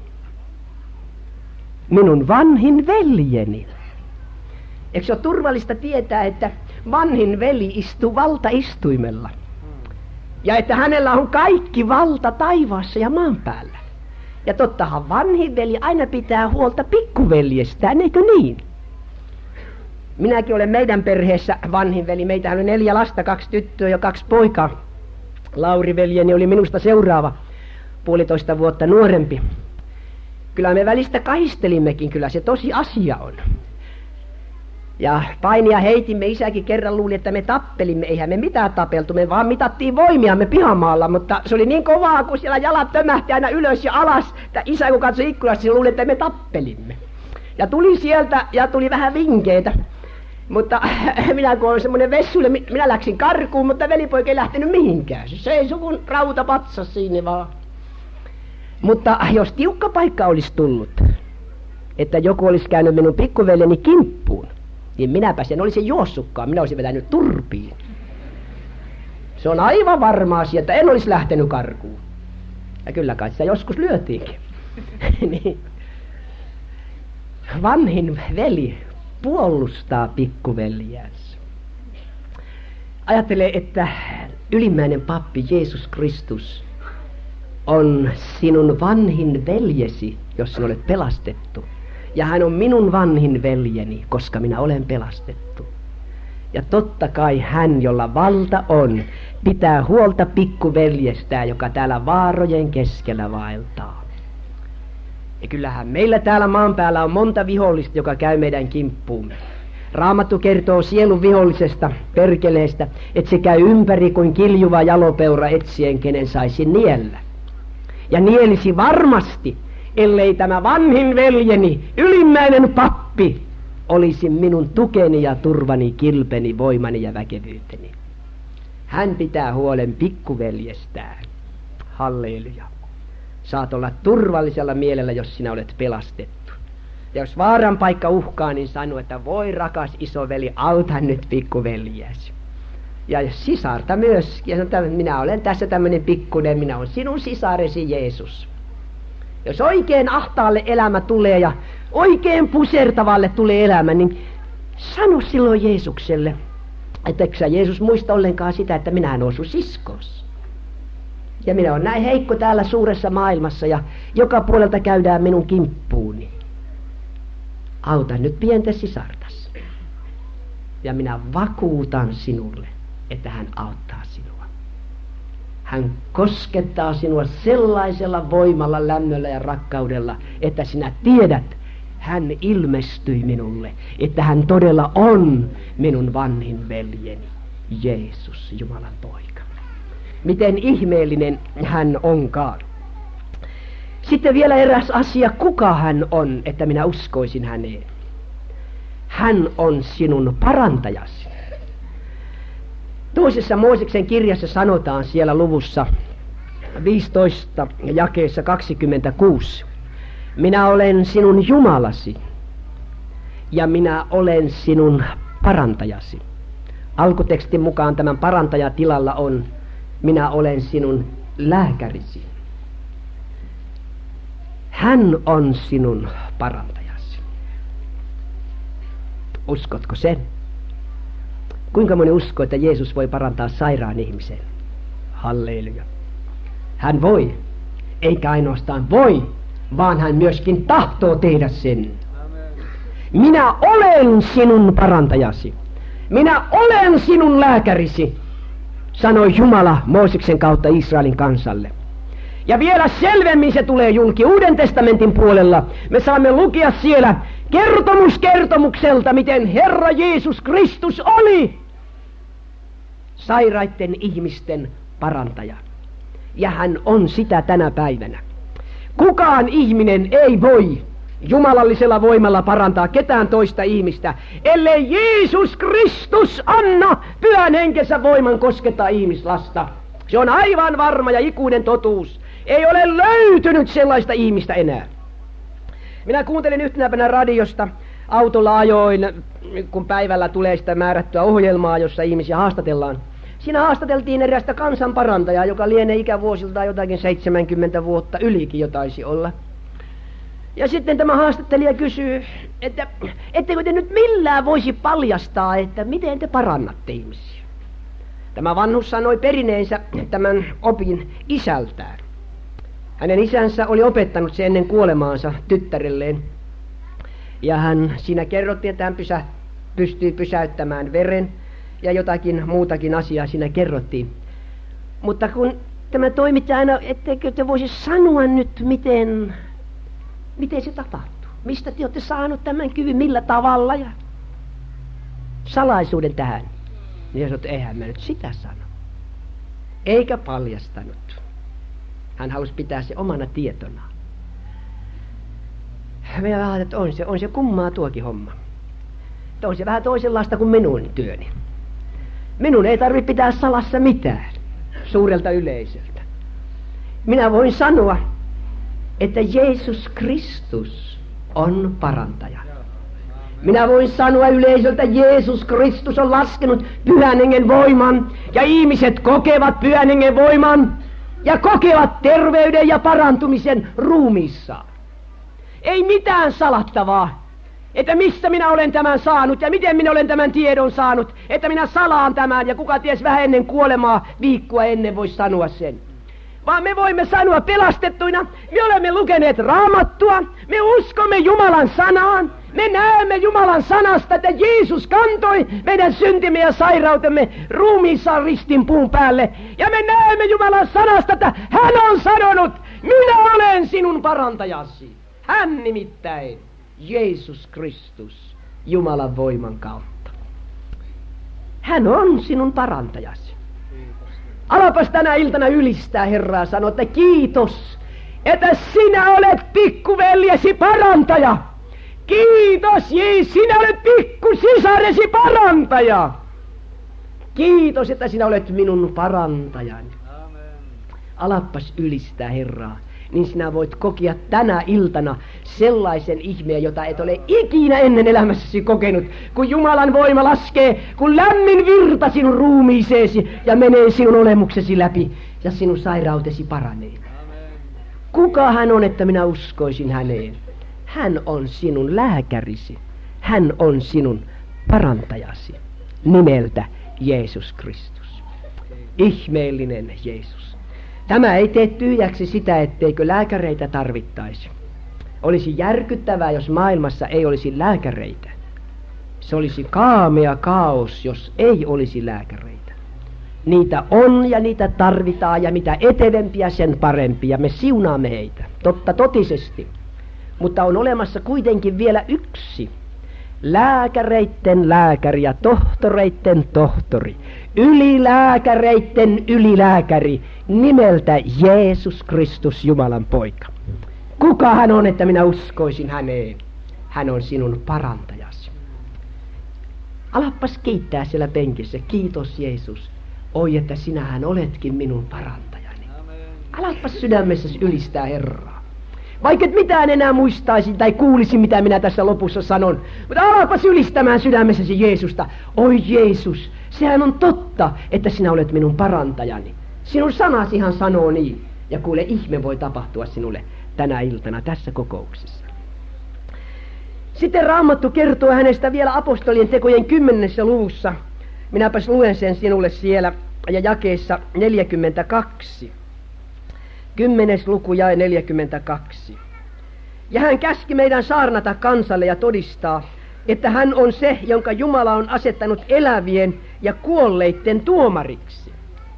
Minun vanhin veljeni. Eikö se ole turvallista tietää, että vanhin veli istuu valtaistuimella? Ja että hänellä on kaikki valta taivaassa ja maan päällä. Ja tottahan vanhin veli aina pitää huolta pikkuveljestään, eikö niin? Minäkin olen meidän perheessä vanhin veli. Meitähän oli neljä lasta, kaksi tyttöä ja kaksi poikaa. Lauri veljeni oli minusta seuraava, puolitoista vuotta nuorempi. Kyllä me välistä kaistelimmekin, kyllä se tosi asia on. Ja painia heitimme, isäkin kerran luuli, että me tappelimme. Eihän me mitään tapeltu, me vaan mitattiin voimiamme pihamaalla, mutta se oli niin kovaa, kun siellä jalat tömähti aina ylös ja alas. Että isä kun katsoi ikkunasta, se luuli, että me tappelimme. Ja tuli sieltä ja tuli vähän vinkeitä. Mutta minä kun olen semmoinen vessuille, minä läksin karkuun, mutta velipoika ei lähtenyt mihinkään. Se seisoi kun rauta patsas siinä vaan. Mutta jos tiukka paikka olisi tullut, että joku olisi käynyt minun pikkuveljeni kimppuun, niin minäpä sen olisin juossutkaan, minä olisin vetänyt turpiin. Se on aivan varma asia, että en olisi lähtenyt karkuun. Ja kyllä kai sitä joskus lyötiinkin. Niin. Vanhin veli puolustaa pikkuveljäänsä. Ajattele, että ylimmäinen pappi Jeesus Kristus on sinun vanhin veljesi, jos sinä olet pelastettu. Ja hän on minun vanhin veljeni, koska minä olen pelastettu. Ja totta kai hän, jolla valta on, pitää huolta pikkuveljestään, joka täällä vaarojen keskellä vaeltaa. Ja kyllähän meillä täällä maan päällä on monta vihollista, joka käy meidän kimppuumme. Raamattu kertoo sielun vihollisesta, perkeleestä, että se käy ympäri kuin kiljuva jalopeura etsien, kenen saisi niellä. Ja nielisi varmasti, ellei tämä vanhin veljeni, ylimmäinen pappi, olisi minun tukeni ja turvani, kilpeni, voimani ja väkevyyteni. Hän pitää huolen pikkuveljestään. Halleluja. Saat olla turvallisella mielellä, jos sinä olet pelastettu. Ja jos vaaran paikka uhkaa, niin sano, että voi rakas isoveli, auta nyt pikkuveljäsi. Ja sisarta myös. Ja sanotaan, että minä olen tässä tämmöinen pikkunen, minä olen sinun sisaresi Jeesus. Jos oikein ahtaalle elämä tulee ja oikein pusertavalle tulee elämä, niin sano silloin Jeesukselle, että eikö sä Jeesus muista ollenkaan sitä, että minä olen sun siskos. Ja minä olen näin heikko täällä suuressa maailmassa ja joka puolelta käydään minun kimppuuni. Auta nyt pientä sisartas. Ja minä vakuutan sinulle, että hän auttaa sinua. Hän koskettaa sinua sellaisella voimalla, lämmöllä ja rakkaudella, että sinä tiedät, hän ilmestyi minulle, että hän todella on minun vanhin veljeni, Jeesus, Jumalan poika. Miten ihmeellinen hän onkaan. Sitten vielä eräs asia, kuka hän on, että minä uskoisin häneen. Hän on sinun parantajasi. Toisessa Mooseksen kirjassa sanotaan siellä luvussa viisitoista jakeessa kaksikymmentäkuusi. Minä olen sinun Jumalasi ja minä olen sinun parantajasi. Alkutekstin mukaan tämän parantajatilalla on minä olen sinun lääkärisi. Hän on sinun parantajasi. Uskotko sen? Kuinka moni uskoo, että Jeesus voi parantaa sairaan ihmisen? Halleluja. Hän voi, eikä ainoastaan voi, vaan hän myöskin tahtoo tehdä sen. Minä olen sinun parantajasi. Minä olen sinun lääkärisi, sanoi Jumala Mooseksen kautta Israelin kansalle. Ja vielä selvemmin se tulee julki Uuden testamentin puolella. Me saamme lukea siellä kertomus kertomukselta, miten Herra Jeesus Kristus oli sairaitten ihmisten parantaja. Ja hän on sitä tänä päivänä. Kukaan ihminen ei voi jumalallisella voimalla parantaa ketään toista ihmistä, ellei Jeesus Kristus anna pyhän henkensä voiman koskettaa ihmislasta. Se on aivan varma ja ikuinen totuus. Ei ole löytynyt sellaista ihmistä enää. Minä kuuntelin yhtenä päivänä radiosta, autolla ajoin, kun päivällä tulee sitä määrättyä ohjelmaa, jossa ihmisiä haastatellaan. Siinä haastateltiin erästä kansanparantajaa, joka lienee ikävuosiltaan jotakin seitsemänkymmentä vuotta ylikin jo taisi olla. Ja sitten tämä haastattelija kysyy, että ettekö te nyt millään voisi paljastaa, että miten te parannatte ihmisiä. Tämä vanhus sanoi perineensä tämän opin isältään. Hänen isänsä oli opettanut se ennen kuolemaansa tyttärelleen. Ja hän siinä kerrottiin, että hän pysä, pystyy pysäyttämään veren ja jotakin muutakin asiaa siinä kerrottiin. Mutta kun tämä toimittaja aina, etteikö te voisi sanoa nyt, miten, miten se tapahtuu. Mistä te olette saanut tämän kyvyn, millä tavalla ja salaisuuden tähän. Niin sanoi, että eihän mä nyt sitä sano. Eikä paljastanut. Hän halusi pitää se omana tietonaan. Minä ajattelin, että on se, on se kummaa tuokin homma. Että on se vähän toisenlaista kuin minun työni. Minun ei tarvitse pitää salassa mitään suurelta yleisöltä. Minä voin sanoa, että Jeesus Kristus on parantaja. Minä voin sanoa yleisöltä, että Jeesus Kristus on laskenut pyhän hengen voiman ja ihmiset kokevat pyhän hengen voiman ja kokevat terveyden ja parantumisen ruumiissaan. Ei mitään salattavaa, että mistä minä olen tämän saanut ja miten minä olen tämän tiedon saanut, että minä salaan tämän ja kuka ties vähän ennen kuolemaa viikkoa ennen voi sanoa sen. Vaan me voimme sanoa pelastettuina, me olemme lukeneet Raamattua, me uskomme Jumalan sanaan, me näemme Jumalan sanasta, että Jeesus kantoi meidän syntimme ja sairautemme ruumiissaan ristin puun päälle. Ja me näemme Jumalan sanasta, että hän on sanonut, minä olen sinun parantajasi. Hän nimittäin, Jeesus Kristus, Jumalan voiman kautta. Hän on sinun parantajasi. Alapas tänä iltana ylistää Herraa, sanoo, että kiitos, että sinä olet pikkuveljesi parantaja. Kiitos, Jeesus, sinä olet pikkusisaresi parantaja. Kiitos, että sinä olet minun parantajani. Amen. Alappas ylistää Herraa, niin sinä voit kokea tänä iltana sellaisen ihmeen, jota et ole ikinä ennen elämässäsi kokenut, kun Jumalan voima laskee, kun lämmin virta sinun ruumiiseesi ja menee sinun olemuksesi läpi ja sinun sairautesi paranee. Amen. Kuka hän on, että minä uskoisin häneen? Hän on sinun lääkärisi. Hän on sinun parantajasi. Nimeltä Jeesus Kristus. Ihmeellinen Jeesus. Tämä ei tee tyhjäksi sitä, etteikö lääkäreitä tarvittaisi. Olisi järkyttävää, jos maailmassa ei olisi lääkäreitä. Se olisi kaamea kaos, jos ei olisi lääkäreitä. Niitä on ja niitä tarvitaan, ja mitä etevempiä sen parempia. Me siunaamme heitä, totta totisesti. Mutta on olemassa kuitenkin vielä yksi lääkäreitten lääkäri ja tohtoreitten tohtori, ylilääkäreitten ylilääkäri, nimeltä Jeesus Kristus, Jumalan poika. Kuka hän on, että minä uskoisin häneen? Hän on sinun parantajasi. Alappas kiittää siellä penkissä. Kiitos Jeesus. Oi, että sinähän oletkin minun parantajani. Alappas sydämessäsi ylistää Herraa. Vaikka et mitään enää muistaisin tai kuulisin, mitä minä tässä lopussa sanon. Mutta alapas ylistämään sydämessäsi Jeesusta. Oi Jeesus, sehän on totta, että sinä olet minun parantajani. Sinun sanasihan sanoo niin. Ja kuule, ihme voi tapahtua sinulle. tänä iltana tässä kokouksessa. Sitten Raamattu kertoo hänestä vielä apostolien tekojen kymmenessä luvussa. Minäpäs luen sen sinulle siellä ja jakeessa neljäkymmentäkaksi. Kymmenes luku jae neljäkymmentäkaksi. Ja hän käski meidän saarnata kansalle ja todistaa, että hän on se, jonka Jumala on asettanut elävien ja kuolleitten tuomariksi.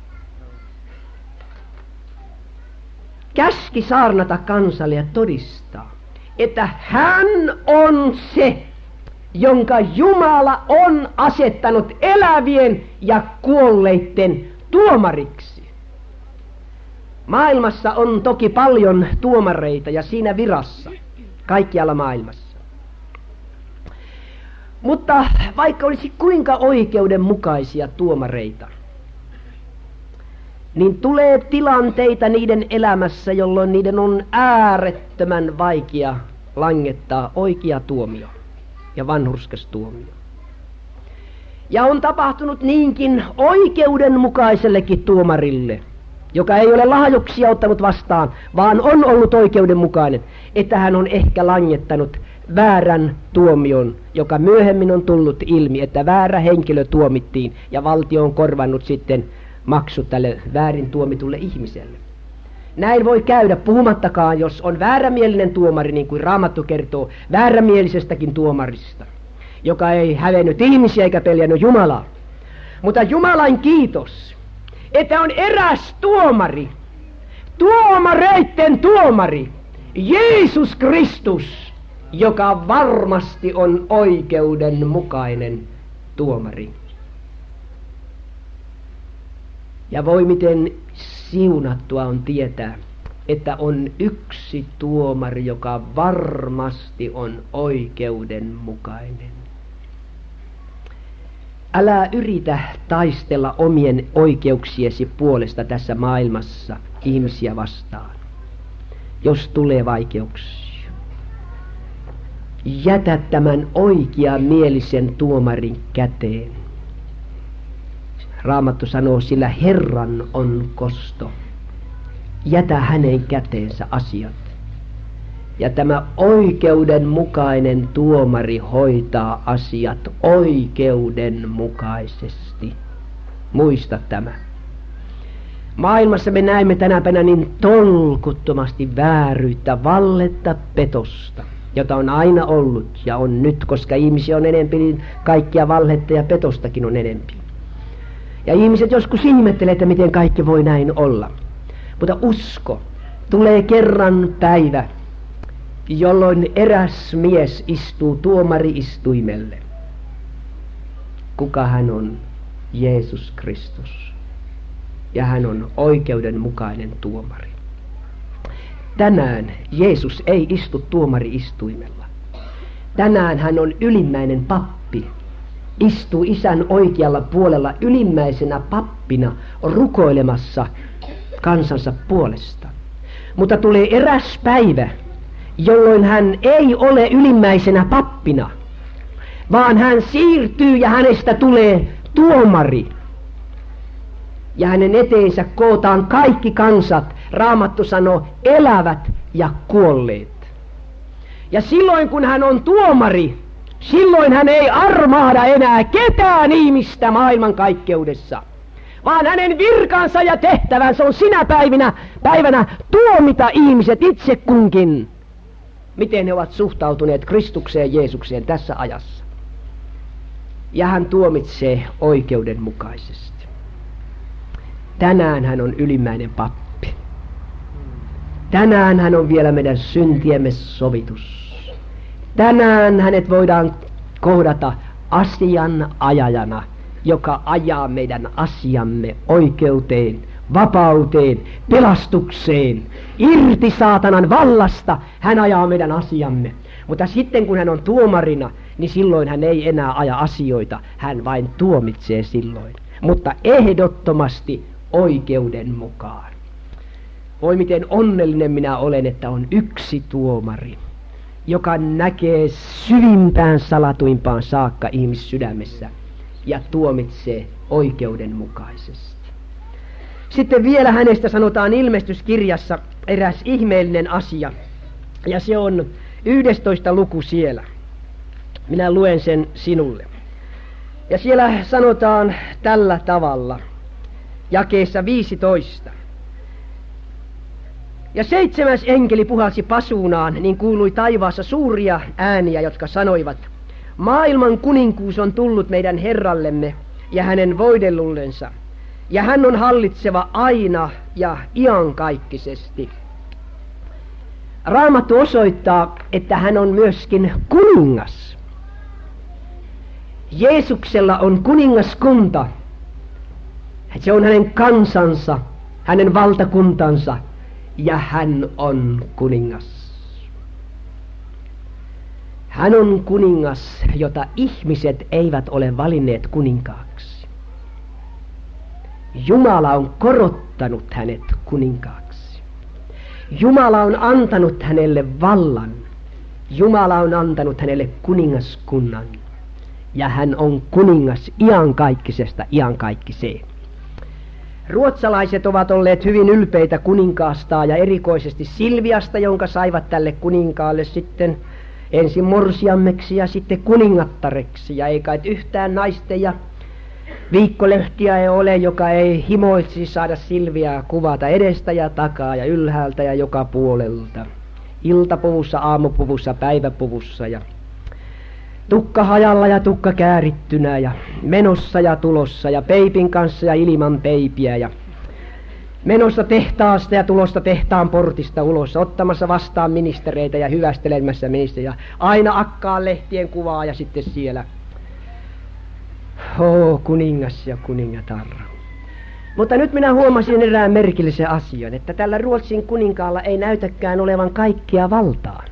Käski saarnata kansalle ja todistaa, että hän on se, jonka Jumala on asettanut elävien ja kuolleitten tuomariksi. Maailmassa on toki paljon tuomareita ja siinä virassa, kaikkialla maailmassa. Mutta vaikka olisi kuinka oikeudenmukaisia tuomareita, niin tulee tilanteita niiden elämässä, jolloin niiden on äärettömän vaikea langettaa oikea tuomio ja vanhurskas tuomio. Ja on tapahtunut niinkin oikeudenmukaisellekin tuomarille, joka ei ole lahjuksia ottanut vastaan, vaan on ollut oikeudenmukainen, että hän on ehkä langettanut väärän tuomion, joka myöhemmin on tullut ilmi, että väärä henkilö tuomittiin ja valtio on korvannut sitten maksut tälle väärin tuomitulle ihmiselle. Näin voi käydä, puhumattakaan, jos on väärämielinen tuomari, niin kuin Raamattu kertoo väärämielisestäkin tuomarista, joka ei hävennyt ihmisiä eikä peljännyt Jumalaa. Mutta Jumalan kiitos, että on eräs tuomari, tuomareitten tuomari, Jeesus Kristus, joka varmasti on oikeudenmukainen tuomari. Ja voi miten siunattua on tietää, että on yksi tuomari, joka varmasti on oikeudenmukainen. Älä yritä taistella omien oikeuksiesi puolesta tässä maailmassa ihmisiä vastaan, jos tulee vaikeuksia. Jätä tämän oikeamielisen tuomarin käteen. Raamattu sanoo, sillä Herran on kosto. Jätä hänen käteensä asiat. Ja tämä oikeudenmukainen tuomari hoitaa asiat oikeudenmukaisesti. Muista tämä. Maailmassa me näemme tänä päivänä niin tolkuttomasti vääryyttä, valletta, petosta, jota on aina ollut ja on nyt, koska ihmisiä on enempi, niin kaikkia valhetta ja petostakin on enempi. Ja ihmiset joskus ihmettelee, että miten kaikki voi näin olla. Mutta usko, tulee kerran päivä, jolloin eräs mies istuu tuomari-istuimelle. Kuka hän on? Jeesus Kristus. Ja hän on oikeudenmukainen tuomari. Tänään Jeesus ei istu tuomari-istuimella. Tänään hän on ylimmäinen pappi. Istuu Isän oikealla puolella ylimmäisenä pappina rukoilemassa kansansa puolesta. Mutta tulee eräs päivä, jolloin hän ei ole ylimmäisenä pappina, vaan hän siirtyy ja hänestä tulee tuomari. Ja hänen eteensä kootaan kaikki kansat, Raamattu sanoo, elävät ja kuolleet. Ja silloin kun hän on tuomari, silloin hän ei armahda enää ketään ihmistä maailmankaikkeudessa, vaan hänen virkansa ja tehtävänsä on sinä päivinä, päivänä tuomita ihmiset itse kunkin, miten he ovat suhtautuneet Kristukseen Jeesukseen tässä ajassa. Ja hän tuomitsee oikeudenmukaisesti. Tänään hän on ylimmäinen pappi. Tänään hän on vielä meidän syntiemme sovitus. Tänään hänet voidaan kohdata asianajajana, joka ajaa meidän asiamme oikeuteen, vapauteen, pelastukseen, irti saatanan vallasta. Hän ajaa meidän asiamme. Mutta sitten kun hän on tuomarina, niin silloin hän ei enää aja asioita, hän vain tuomitsee silloin. Mutta ehdottomasti oikeuden mukaan. Voi miten onnellinen minä olen, että on yksi tuomari, joka näkee syvimpään salatuimpaan saakka ihmissydämessä ja tuomitsee oikeudenmukaisesti. Sitten vielä hänestä sanotaan ilmestyskirjassa eräs ihmeellinen asia. Ja se on yhdestoista luku siellä. Minä luen sen sinulle. Ja siellä sanotaan tällä tavalla, jakeessa viisitoista. Ja seitsemäs enkeli puhalsi pasuunaan, niin kuului taivaassa suuria ääniä, jotka sanoivat, maailman kuninkuus on tullut meidän Herrallemme ja hänen voidellullensa, ja hän on hallitseva aina ja iankaikkisesti. Raamattu osoittaa, että hän on myöskin kuningas. Jeesuksella on kuningaskunta. Se on hänen kansansa, hänen valtakuntansa, ja hän on kuningas. Hän on kuningas, jota ihmiset eivät ole valinneet kuninkaaksi. Jumala on korottanut hänet kuninkaaksi. Jumala on antanut hänelle vallan. Jumala on antanut hänelle kuningaskunnan. Ja hän on kuningas iankaikkisesta iankaikkiseen. Ruotsalaiset ovat olleet hyvin ylpeitä kuninkaastaan ja erikoisesti Silviasta, jonka saivat tälle kuninkaalle sitten ensin morsiammeksi ja sitten kuningattareksi. Ja ei kai yhtään naisten ja viikkolehtiä ei ole, joka ei himoitsisi saada Silviaa kuvata edestä ja takaa ja ylhäältä ja joka puolelta. Iltapuvussa, aamupuvussa, päiväpuvussa ja tukka hajalla ja tukka käärittynä ja menossa ja tulossa ja peipin kanssa ja ilman peipiä ja menossa tehtaasta ja tulosta tehtaan portista ulos, ottamassa vastaan ministereitä ja hyvästelemässä ministeriä. Aina akkaan lehtien kuvaa ja sitten siellä Oo, kuningas ja kuningatar. Mutta nyt minä huomasin erään merkillisen asian, että tällä Ruotsin kuninkaalla ei näytäkään olevan kaikkia valtaa.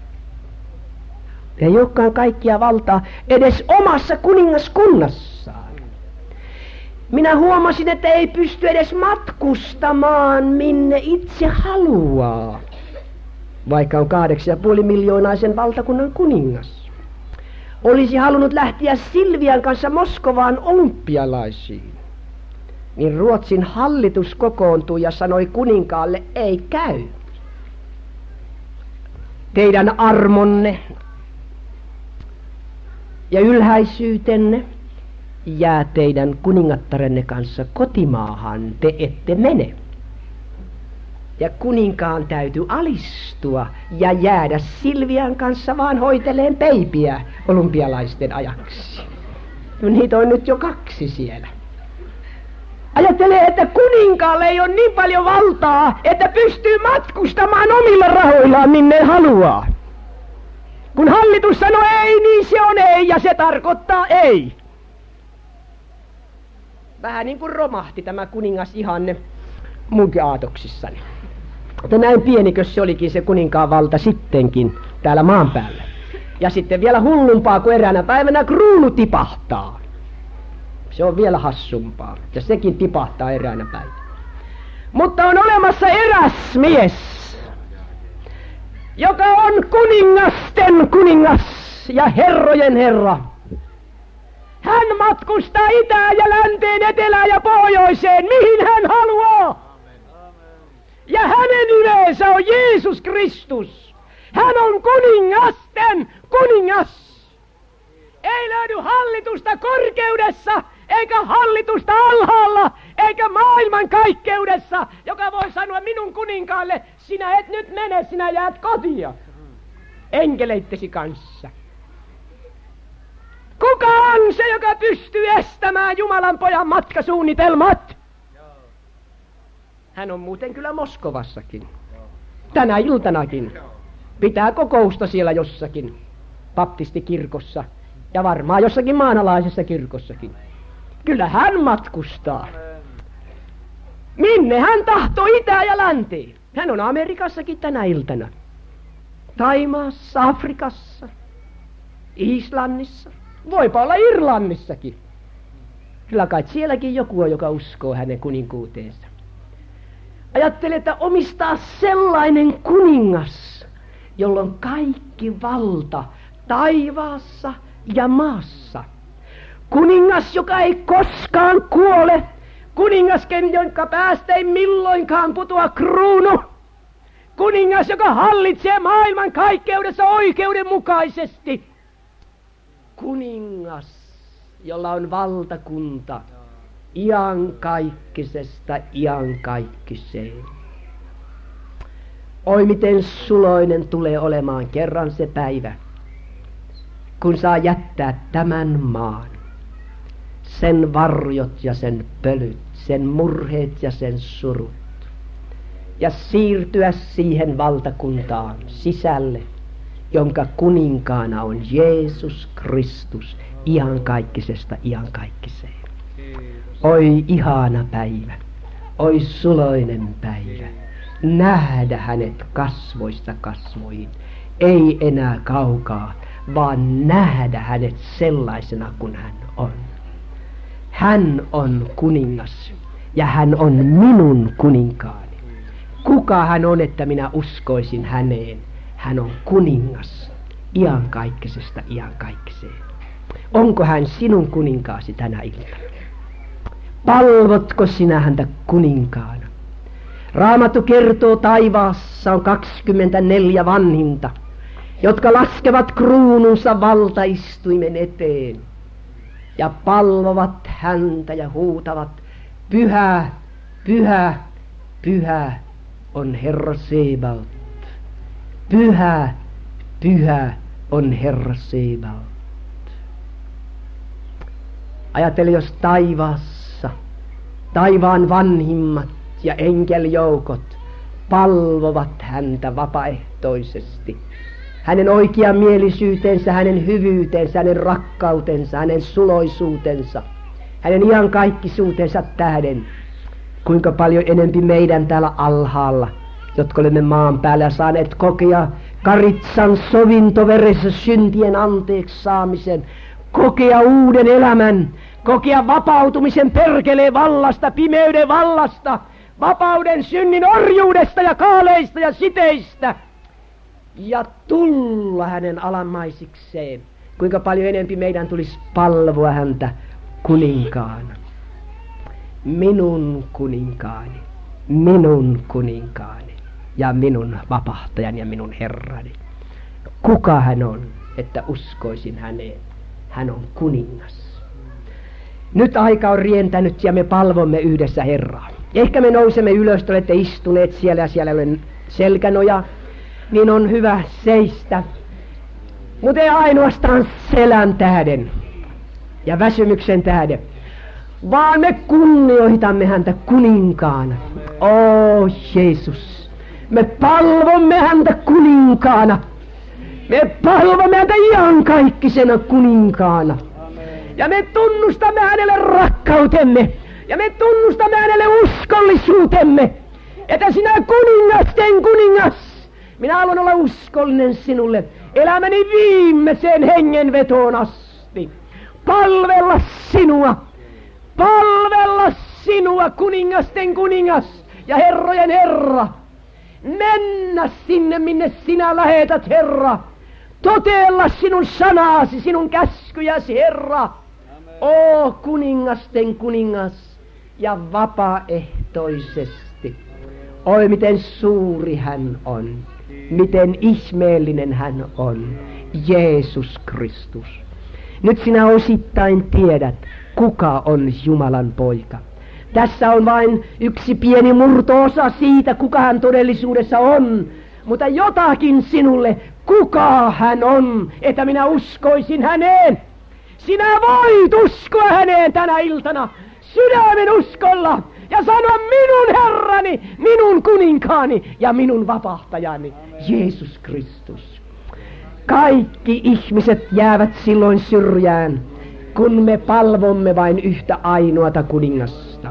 Ei olekaan kaikkia valtaa edes omassa kuningaskunnassaan. Minä huomasin, että ei pysty edes matkustamaan minne itse haluaa, vaikka on kahdeksan ja puoli miljoonaisen valtakunnan kuningas. Olisi halunnut lähteä Silvian kanssa Moskovaan olympialaisiin. Niin Ruotsin hallitus kokoontui ja sanoi kuninkaalle, ei käy. Teidän armonne ja ylhäisyytenne jää teidän kuningattarenne kanssa kotimaahan, te ette mene. Ja kuninkaan täytyy alistua ja jäädä Silvian kanssa vaan hoiteleen peipiä olympialaisten ajaksi. No niitä on nyt jo kaksi siellä. Ajattelee, että kuninkaalle ei ole niin paljon valtaa, että pystyy matkustamaan omilla rahoillaan minne haluaa. Kun hallitus sanoo ei, niin se on ei ja se tarkoittaa ei. Vähän niin kuin romahti tämä kuningas ihanne munkin aatoksissani. Mutta näin pienikös se olikin se kuninkaan valta sittenkin täällä maan päällä. Ja sitten vielä hullumpaa, kun eräänä päivänä kruunu tipahtaa. Se on vielä hassumpaa. Ja sekin tipahtaa eräänä päivänä. Mutta on olemassa eräs mies, joka on kuningasten kuningas ja herrojen herra. Hän matkustaa itään ja länteen, etelään ja pohjoiseen, mihin hän haluaa. Ja hänen nimensä on Jeesus Kristus. Hän on kuningasten kuningas. Ei löydy hallitusta korkeudessa, eikä hallitusta alhaalla, eikä maailman kaikkeudessa, joka voi sanoa minun kuninkaalle, sinä et nyt mene, sinä jäät kotia enkeleittesi kanssa. Kuka on se, joka pystyy estämään Jumalan pojan matkasuunnitelmat? Hän on muuten kyllä Moskovassakin. Tänä iltanakin. Pitää kokousta siellä jossakin baptistikirkossa ja varmaan jossakin maanalaisessa kirkossakin. Kyllä hän matkustaa. Minne hän tahtoo itään ja länteen? Hän on Amerikassakin tänä iltana. Taimaassa, Afrikassa, Islannissa. Voipa olla Irlannissakin. Kyllä kai sielläkin joku on, joka uskoo hänen kuninkuuteensa. Ajattele, että omistaa sellainen kuningas, jolla on kaikki valta taivaassa ja maassa. Kuningas, joka ei koskaan kuole. Kuningasken, jonka päästä ei milloinkaan putoa kruunu. Kuningas, joka hallitsee maailman kaikkeudessa oikeudenmukaisesti. Kuningas, jolla on valtakunta iankaikkisesta iankaikkiseen. Oi miten suloinen tulee olemaan kerran se päivä, kun saa jättää tämän maan, sen varjot ja sen pölyt, sen murheet ja sen surut, ja siirtyä siihen valtakuntaan sisälle, jonka kuninkaana on Jeesus Kristus iankaikkisesta iankaikkiseen. Oi ihana päivä, oi suloinen päivä, nähdä hänet kasvoista kasvoihin, ei enää kaukaa, vaan nähdä hänet sellaisena kuin hän on. Hän on kuningas ja hän on minun kuninkaani. Kuka hän on, että minä uskoisin häneen? Hän on kuningas iankaikkisesta iankaikkiseen. Onko hän sinun kuninkaasi tänä iltana? Palvotko sinä häntä kuninkaana? Raamattu kertoo, taivaassa on kaksikymmentäneljä vanhinta, jotka laskevat kruununsa valtaistuimen eteen ja palvovat häntä ja huutavat, pyhä, pyhä, pyhä on Herra Sebaot. Pyhä, pyhä on Herra Sebaot. Ajattele, jos taivaassa taivaan vanhimmat ja enkeljoukot palvovat häntä vapaaehtoisesti. Hänen oikeamielisyytensä, hänen hyvyytensä, hänen rakkautensa, hänen suloisuutensa, hänen iankaikkisuutensa tähden. Kuinka paljon enempi meidän täällä alhaalla, jotka olemme maan päällä saaneet kokea karitsan sovintoveressä syntien anteeksi saamisen, kokea uuden elämän, kokea vapautumisen perkeleen vallasta, pimeyden vallasta, vapauden synnin orjuudesta ja kaaleista ja siteistä, ja tulla hänen alamaisikseen. Kuinka paljon enempi meidän tulisi palvoa häntä kuninkaana. Minun kuninkaani, minun kuninkaani ja minun vapahtajani ja minun herrani. Kuka hän on, että uskoisin häneen? Hän on kuningas. Nyt aika on rientänyt ja me palvomme yhdessä Herraa. Ehkä me nousemme ylös, te olette istuneet siellä ja siellä olen selkänoja, niin on hyvä seistä. Mutta ei ainoastaan selän tähden ja väsymyksen tähden, vaan me kunnioitamme häntä kuninkaana. Oh Jeesus, me palvomme häntä kuninkaana. Me palvomme häntä iankaikkisena kuninkaana. Ja me tunnustamme hänelle rakkautemme. Ja me tunnustamme hänelle uskollisuutemme. Että sinä kuningasten kuningas, minä haluan olla uskollinen sinulle elämäni viimeiseen hengenvetoon asti. Palvella sinua. Palvella sinua, kuningasten kuningas ja herrojen Herra. Mennä sinne, minne sinä lähetät, Herra. Toteella sinun sanaasi, sinun käskyjäsi, Herra. O kuningasten kuningas ja vapaaehtoisesti. Oi miten suuri hän on, miten ihmeellinen hän on, Jeesus Kristus. Nyt sinä osittain tiedät, kuka on Jumalan poika. Tässä on vain yksi pieni murto-osa siitä, kuka hän todellisuudessa on. Mutta jotakin sinulle, kuka hän on, että minä uskoisin häneen. Sinä voit uskoa häneen tänä iltana sydämen uskolla ja sanoa minun Herrani, minun kuninkaani ja minun vapahtajani, Jeesus Kristus. Kaikki ihmiset jäävät silloin syrjään, kun me palvomme vain yhtä ainoata kuningasta.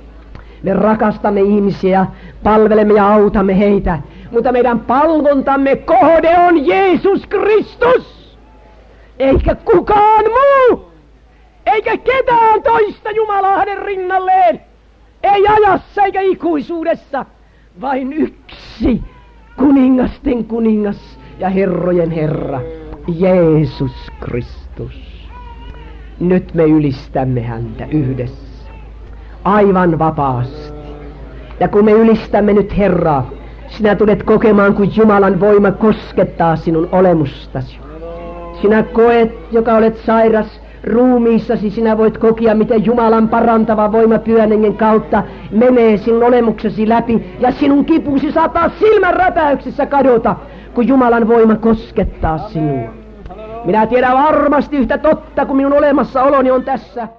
Me rakastamme ihmisiä, palvelemme ja autamme heitä, mutta meidän palvontamme kohde on Jeesus Kristus. Eikä kukaan muu, eikä ketään toista Jumalaa hänen rinnalleen. Ei ajassa eikä ikuisuudessa, vain yksi kuningasten kuningas ja herrojen Herra, Jeesus Kristus. Nyt me ylistämme häntä yhdessä. aivan vapaasti. Ja kun me ylistämme nyt Herraa, sinä tulet kokemaan, kun Jumalan voima koskettaa sinun olemustasi. Sinä koet, joka olet sairas ruumiissasi, sinä voit kokea, miten Jumalan parantava voima Pyhän Hengen kautta menee sinun olemuksesi läpi, ja sinun kipusi saattaa silmän räpäyksessä kadota, kun Jumalan voima koskettaa sinua. Minä tiedän varmasti yhtä totta, kun minun olemassaoloni on tässä.